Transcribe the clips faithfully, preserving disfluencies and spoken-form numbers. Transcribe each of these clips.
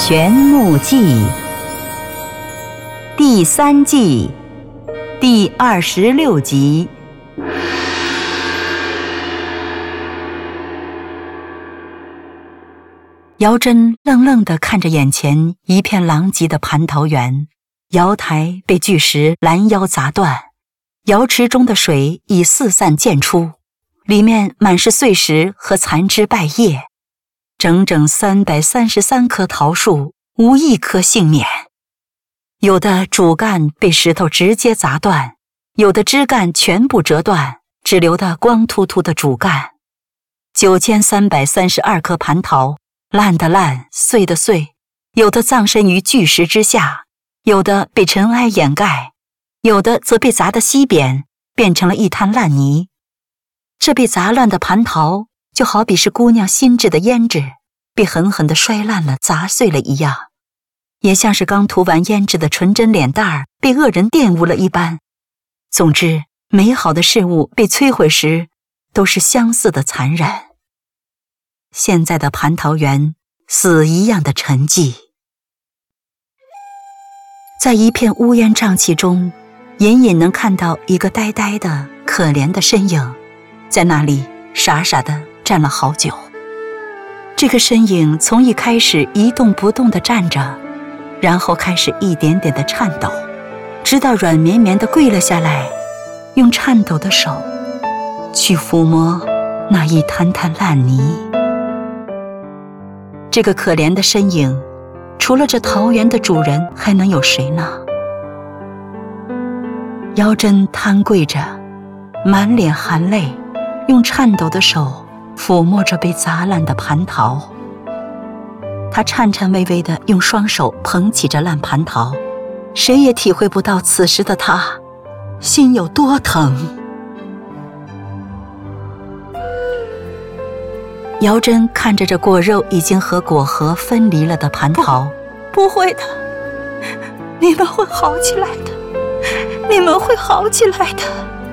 玄木记第三季第二十六集。姚真愣愣地看着眼前一片狼藉的蟠桃园，瑶台被巨石拦腰砸断，瑶池中的水已四散溅出，里面满是碎石和残枝败叶，整整三百三十三棵桃树无一棵幸免，有的主干被石头直接砸断，有的枝干全部折断，只留得光秃秃的主干。九千三百三十二棵蟠桃，烂的烂，碎的碎，有的葬身于巨石之下，有的被尘埃掩盖，有的则被砸得稀扁，变成了一滩烂泥。这被砸乱的蟠桃，就好比是姑娘新制的胭脂，被狠狠地摔烂了，砸碎了一样，也像是刚涂完胭脂的纯真脸蛋儿被恶人玷污了一般。总之，美好的事物被摧毁时，都是相似的残忍。现在的蟠桃园，死一样的沉寂。在一片乌烟瘴气中，隐隐能看到一个呆呆的、可怜的身影，在那里傻傻地站了好久。这个身影从一开始一动不动地站着，然后开始一点点地颤抖，直到软绵绵地跪了下来，用颤抖的手去抚摸那一滩滩烂泥。这个可怜的身影，除了这桃园的主人，还能有谁呢？姚真瘫跪着，满脸含泪，用颤抖的手抚摸着被砸烂的蟠桃。他颤颤巍巍地用双手捧起这烂蟠桃，谁也体会不到此时的他心有多疼。姚真看着这果肉已经和果核分离了的蟠桃，不，不会的，你们会好起来的，你们会好起来的。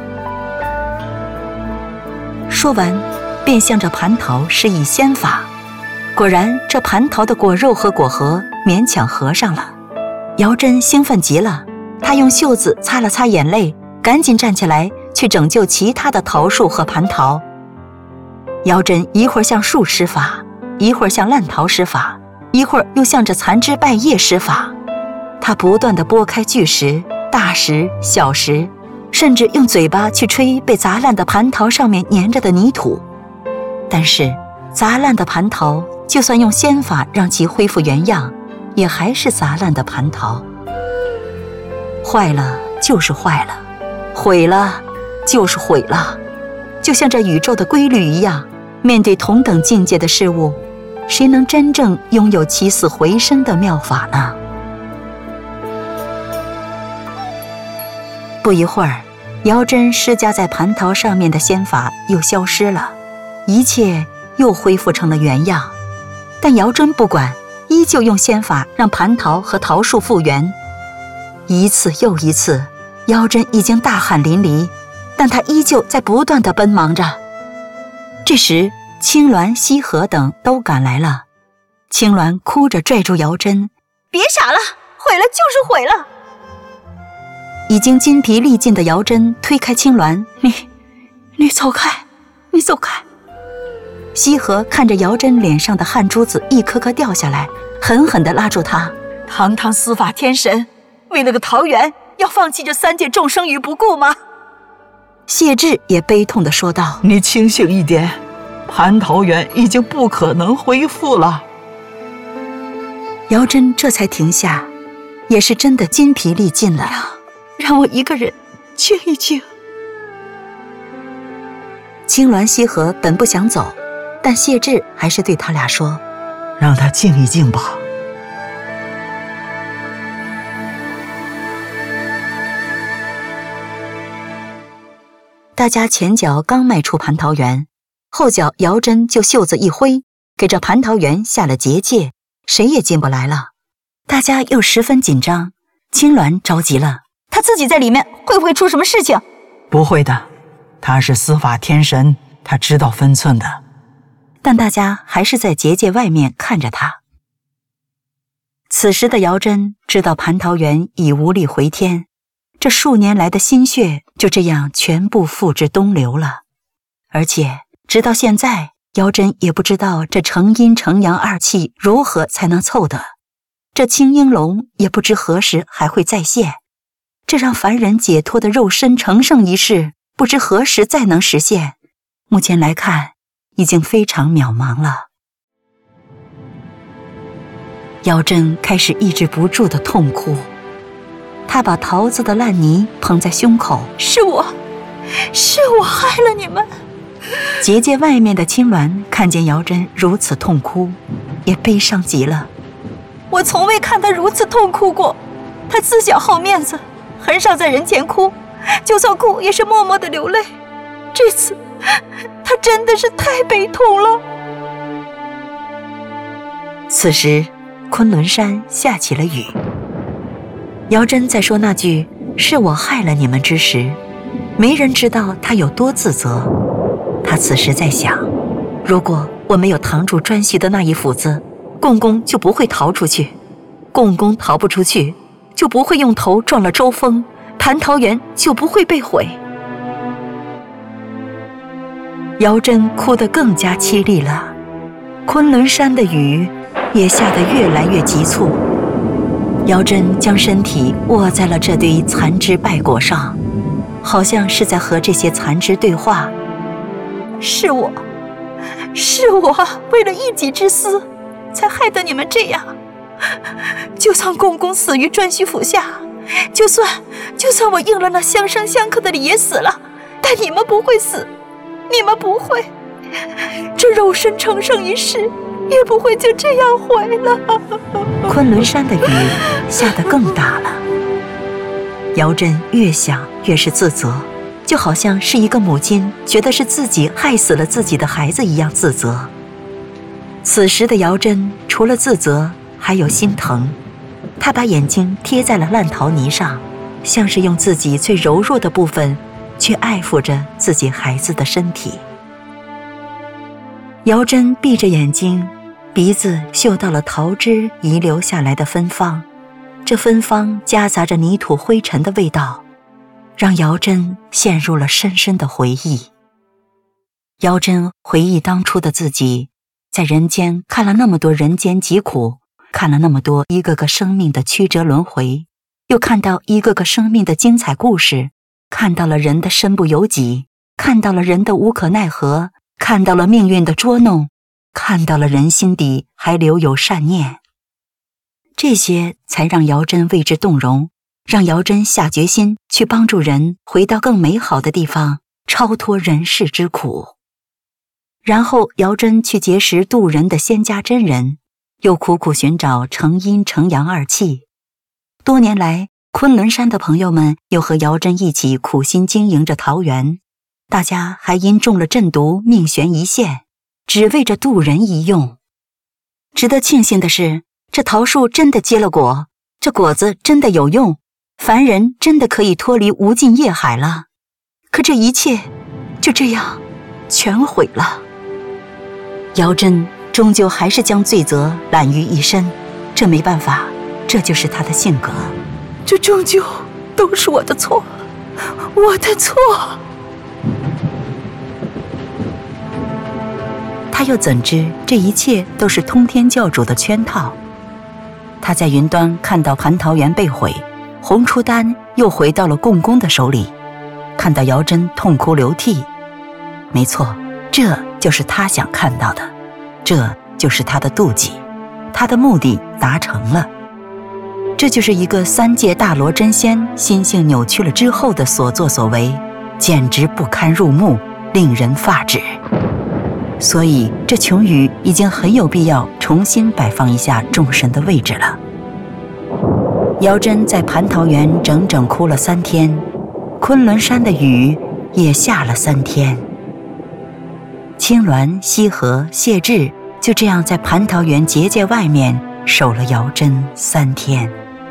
说完，便向着蟠桃施以仙法。果然，这蟠桃的果肉和果核勉强合上了。姚真兴奋极了，她用袖子擦了擦眼泪，赶紧站起来去拯救其他的桃树和蟠桃。姚真一会儿向树施法，一会儿向烂桃施法，一会儿又向着残枝败叶施法。她不断地拨开巨石、大石、小石，甚至用嘴巴去吹被砸烂的蟠桃上面粘着的泥土。但是砸烂的蟠桃，就算用仙法让其恢复原样，也还是砸烂的蟠桃。坏了就是坏了，毁了就是毁了，就像这宇宙的规律一样，面对同等境界的事物，谁能真正拥有起死回生的妙法呢？不一会儿，姚真施加在蟠桃上面的仙法又消失了，一切又恢复成了原样。但姚真不管，依旧用仙法让蟠桃和桃树复原。一次又一次，姚真已经大汗淋漓，但他依旧在不断地奔忙着。这时，青鸾、西河等都赶来了。青鸾哭着拽住姚真：“别傻了，毁了就是毁了。”已经筋疲力尽的姚真推开青鸾：“你，你走开，你走开。”西河看着姚真脸上的汗珠子一颗颗掉下来，狠狠地拉住他：“堂堂司法天神，为了个桃园，要放弃这三界众生于不顾吗？”谢志也悲痛地说道：“ 你清醒一点，蟠桃园已经不可能恢复了。” 姚真这才停下，也是真的筋疲力尽了。让, 让我一个人静一静。青鸾、西河本不想走，但谢志还是对他俩说：“ 让他静一静吧。” 大家前脚刚迈出蟠桃园，后脚姚真就袖子一挥，给这蟠桃园下了结界，谁也进不来了。大家又十分紧张，青鸾着急了：“他自己在里面，会不会出什么事情？”“ 不会的，他是司法天神，他知道分寸的。” 但大家还是在结界外面看着他。 此时的姚真知道蟠桃园已无力回天，这数年来的心血就这样全部付之东流了。而且直到现在，姚真也不知道这成阴成阳二气如何才能凑得，这青鹰龙也不知何时还会再现，这让凡人解脱的肉身成圣一事不知何时再能实现，目前来看已经非常渺茫了。姚真开始抑制不住的痛哭，他把桃子的烂泥捧在胸口， 是我，是我害了你们。 结界外面的青鸾看见姚真如此痛哭，也悲伤极了。 我从未看他如此痛哭过，他自小好面子，很少在人前哭，就算哭也是默默的流泪。这次他真的是太悲痛了。 此时昆仑山下起了雨，姚真在说那句是我害了你们之时，没人知道他有多自责。他此时在想，如果我没有扛住专席的那一斧子，共工就不会逃出去，共工逃不出去，就不会用头撞了周峰，蟠桃园就不会被毁。姚真哭得更加凄厉了，昆仑山的雨也下得越来越急促。姚真将身体卧在了这堆残枝败果上，好像是在和这些残枝对话。 是我，是我为了一己之私，才害得你们这样。就算公公死于颛顼府下，就算就算我应了那相生相克的礼也死了，但你们不会死，你们不会，这肉身成圣一世也不会就这样毁了。 昆仑山的雨下得更大了，姚真越想越是自责，就好像是一个母亲觉得是自己害死了自己的孩子一样自责。此时的姚真除了自责还有心疼，他把眼睛贴在了烂桃泥上，像是用自己最柔弱的部分去爱抚着自己孩子的身体。姚真闭着眼睛，鼻子嗅到了桃枝遗留下来的芬芳，这芬芳夹杂着泥土灰尘的味道，让姚真陷入了深深的回忆。姚真回忆当初的自己，在人间看了那么多人间疾苦，看了那么多一个个生命的曲折轮回，又看到一个个生命的精彩故事，看到了人的身不由己，看到了人的无可奈何，看到了命运的捉弄，看到了人心底还留有善念。这些才让姚真为之动容，让姚真下决心去帮助人回到更美好的地方，超脱人世之苦。然后姚真去结识渡人的仙家真人，又苦苦寻找成阴成阳二气。多年来，昆仑山的朋友们又和姚真一起苦心经营着桃园，大家还因中了阵毒命悬一线，只为着渡人一用。值得庆幸的是，这桃树真的结了果，这果子真的有用，凡人真的可以脱离无尽业海了。可这一切就这样全毁了。姚真终究还是将罪责揽于一身，这没办法，这就是他的性格。 这终究都是我的错，我的错。 他又怎知这一切都是通天教主的圈套？他在云端看到蟠桃园被毁，红初丹又回到了共工的手里，看到姚真痛哭流涕。没错，这就是他想看到的，这就是他的妒忌，他的目的达成了。这就是一个三界大罗真仙心性扭曲了之后的所作所为，简直不堪入目，令人发指。所以这琼雨已经很有必要重新摆放一下众神的位置了。姚真在蟠桃园整整哭了三天，昆仑山的雨也下了三天。青鸾、西河、谢志就这样在蟠桃园结界外面守了姚真三天。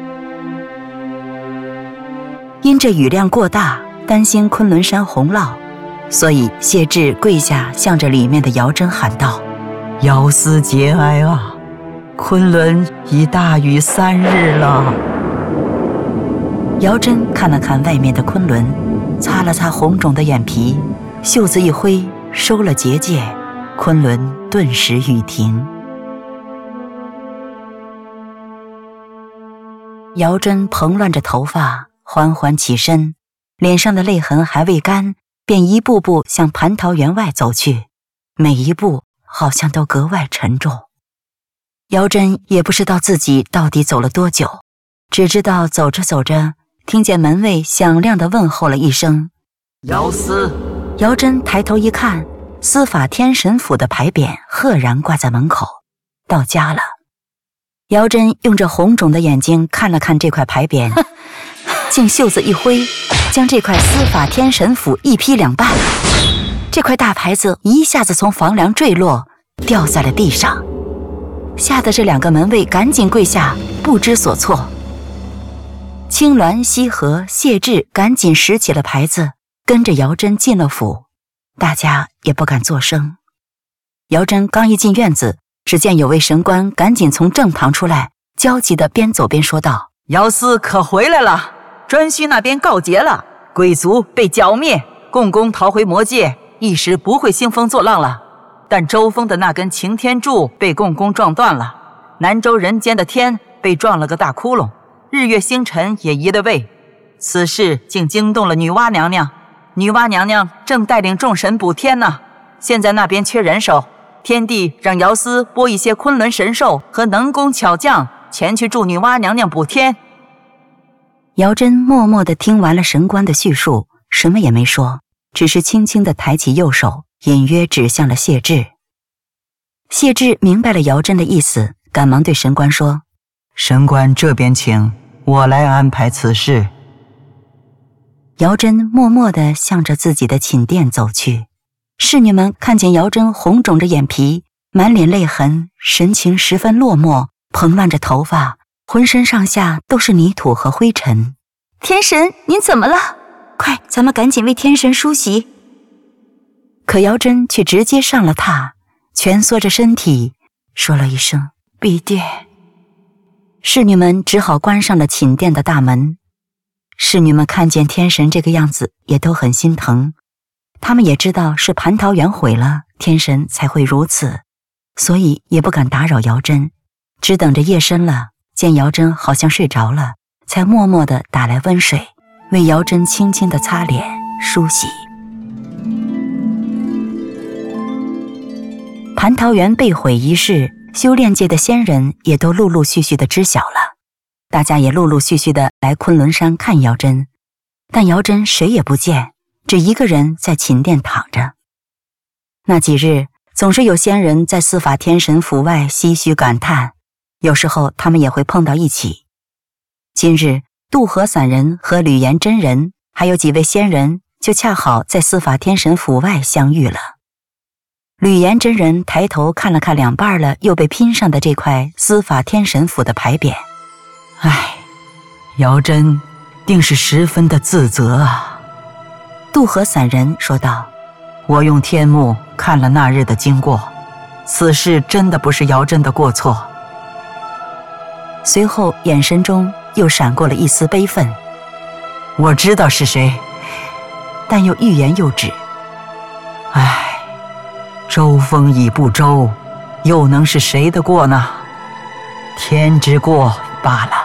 因这雨量过大，担心昆仑山洪涝，所以谢志跪下向着里面的姚真喊道：“姚司节哀啊， 昆仑已大雨三日了。 姚真看了看外面的昆仑，擦了擦红肿的眼皮，袖子一挥，收了结界，昆仑顿时雨停。姚真蓬乱着头发，缓缓起身，脸上的泪痕还未干，便一步步向蟠桃园外走去，每一步好像都格外沉重。姚真也不知道自己到底走了多久，只知道走着走着，听见门卫响亮地问候了一声：“ 姚司。” 姚真抬头一看，司法天神府的牌匾赫然挂在门口，到家了。姚真用着红肿的眼睛看了看这块牌匾，竟袖子一挥，将这块司法天神府一劈两半。这块大牌子一下子从房梁坠落，掉在了地上，吓得这两个门卫赶紧跪下，不知所措。青鸾、西河、谢志赶紧拾起了牌子，跟着姚真进了府，大家也不敢作声。姚真刚一进院子，只见有位神官赶紧从正堂出来，焦急地边走边说道：“ 姚司可回来了，颛顼那边告捷了，鬼族被剿灭，共工逃回魔界，一时不会兴风作浪了。但周峰的那根擎天柱被共工撞断了，南州人间的天被撞了个大窟窿，日月星辰也移了位。此事竟惊动了女娲娘娘，女娲娘娘正带领众神补天呢。现在那边缺人手，天帝让姚司拨一些昆仑神兽和能工巧匠前去助女娲娘娘补天。” 姚真默默地听完了神官的叙述，什么也没说，只是轻轻地抬起右手，隐约指向了谢志。谢志明白了姚真的意思，赶忙对神官说：“ 神官这边请，我来安排此事。” 姚真默默地向着自己的寝殿走去。侍女们看见姚真红肿着眼皮，满脸泪痕，神情十分落寞，蓬乱着头发，浑身上下都是泥土和灰尘。 “天神，您怎么了？ 快，咱们赶紧为天神梳洗。”可姚真却直接上了榻，蜷缩着身体，说了一声“闭殿”。侍女们只好关上了寝殿的大门。侍女们看见天神这个样子，也都很心疼。他们也知道是蟠桃园毁了，天神才会如此，所以也不敢打扰姚真，只等着夜深了，见姚真好像睡着了，才默默地打来温水，为姚真轻轻地擦脸梳洗。蟠桃园被毁一事，修炼界的仙人也都陆陆续续地知晓了，大家也陆陆续续地来昆仑山看姚真，但姚真谁也不见，只一个人在寝殿躺着。那几日总是有仙人在司法天神府外唏嘘感叹，有时候他们也会碰到一起。今日渡河散人和吕岩真人还有几位仙人就恰好在司法天神府外相遇了。吕岩真人抬头看了看两半了又被拼上的这块司法天神府的牌匾， 唉，姚真定是十分的自责啊。 渡河散人说道：“ 我用天目看了那日的经过，此事真的不是姚真的过错。” 随后眼神中又闪过了一丝悲愤。 我知道是谁， 但又欲言又止。 唉，周风已不周，又能是谁的过呢？天之过罢了。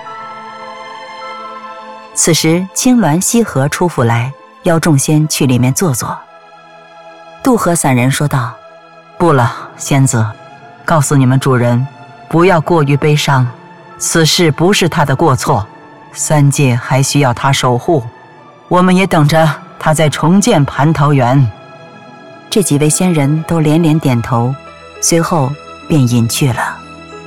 此时青鸾西河出府来，邀众仙去里面坐坐。渡河散人说道：“ 不了，仙子，告诉你们主人，不要过于悲伤，此事不是他的过错，三界还需要他守护，我们也等着他再重建蟠桃园。” 这几位仙人都连连点头，随后便隐去了。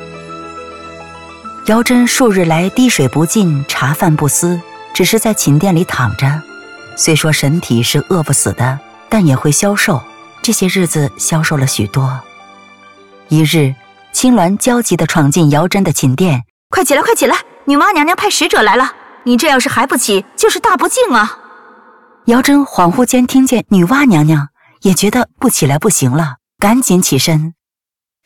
姚真数日来滴水不进，茶饭不思，只是在寝殿里躺着。虽说身体是饿不死的，但也会消瘦，这些日子消瘦了许多。一日，青鸾焦急地闯进姚真的寝殿：“ 快起来，快起来！女娲娘娘派使者来了，你这要是还不起，就是大不敬啊！” 姚真恍惚间听见女娲娘娘，也觉得不起来不行了，赶紧起身。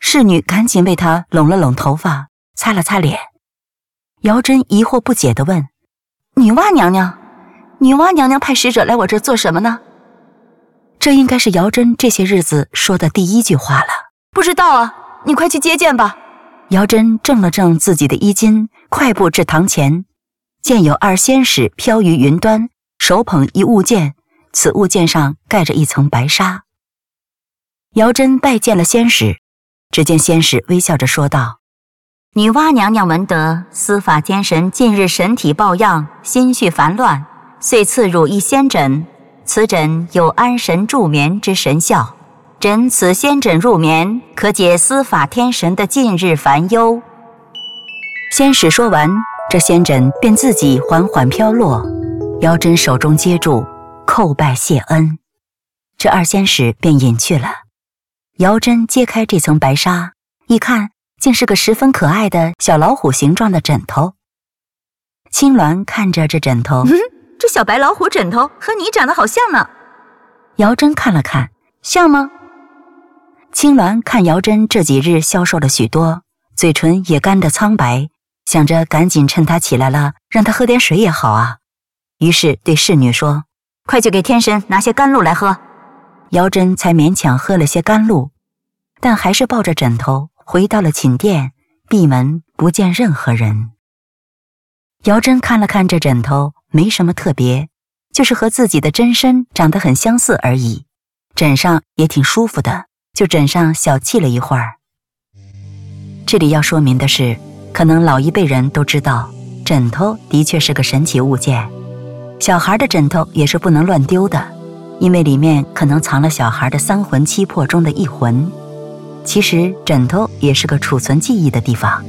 侍女赶紧为她拢了拢头发，擦了擦脸。瑶真疑惑不解地问：女娲娘娘，女娲娘娘派使者来我这做什么呢？这应该是瑶真这些日子说的第一句话了。 不知道啊，你快去接见吧。 瑶真正了正自己的衣襟，快步至堂前，见有二仙使飘于云端，手捧一物件，此物件上盖着一层白纱。瑶真拜见了仙使，只见仙使微笑着说道： 女娲娘娘闻得司法天神近日神体抱恙，心绪烦乱，遂赐汝一仙枕，此枕有安神助眠之神效，枕此仙枕入眠，可解司法天神的近日烦忧。 仙使说完，这仙枕便自己缓缓飘落，瑶真手中接住，叩拜谢恩。这二仙使便隐去了。瑶真揭开这层白纱，一看，竟是个十分可爱的小老虎形状的枕头。青鸾看着这枕头， 嗯，这小白老虎枕头和你长得好像呢。 瑶真看了看，像吗？青鸾看瑶真这几日消瘦了许多，嘴唇也干得苍白，想着赶紧趁她起来了，让她喝点水也好啊。于是对侍女说： 快去给天神拿些甘露来喝。 瑶真才勉强喝了些甘露，但还是抱着枕头回到了寝殿，闭门不见任何人。瑶真看了看这枕头，没什么特别，就是和自己的真身长得很相似而已，枕上也挺舒服的，就枕上小憩了一会儿。这里要说明的是，可能老一辈人都知道，枕头的确是个神奇物件，小孩的枕头也是不能乱丢的，因为里面可能藏了小孩的三魂七魄中的一魂。其实枕头也是个储存记忆的地方。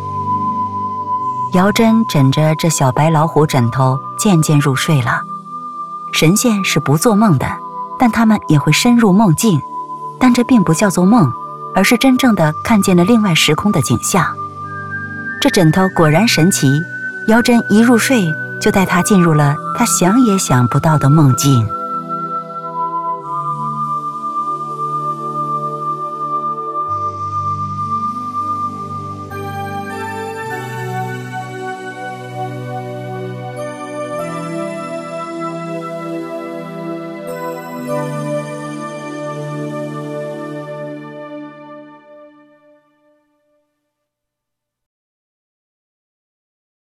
瑶真枕着这小白老虎枕头渐渐入睡了。神仙是不做梦的，但他们也会深入梦境，但这并不叫做梦，而是真正的看见了另外时空的景象。这枕头果然神奇，瑶真一入睡就带他进入了他想也想不到的梦境。